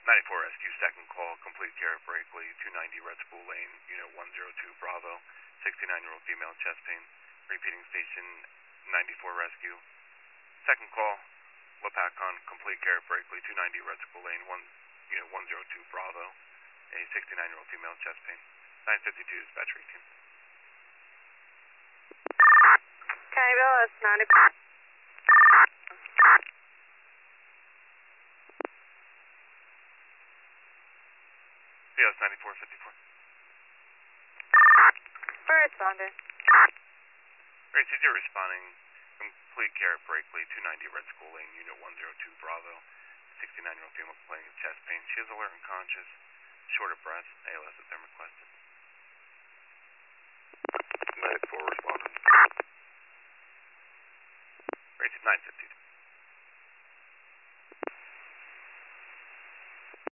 94 Rescue, second call, complete care of Brakely, 290 Red School Lane, Unit 102 Bravo, 69-year-old female, chest pain. Repeating station 94 Rescue. Second call, Lapacon, complete care of Brakely, 290 Red School Lane, Unit 102 Bravo, a 69-year-old female, chest pain. 952 dispatch team. Countyville, that's 94. Yeah, it's 9454. Responder. Alright, so you're responding. Complete care of Brakely, 290 Red School Lane, Unit 102 Bravo. 69-year-old female complaining of chest pain. She is alert and conscious, short of breath. ALS is then requested. 94 responding. Alright, 952.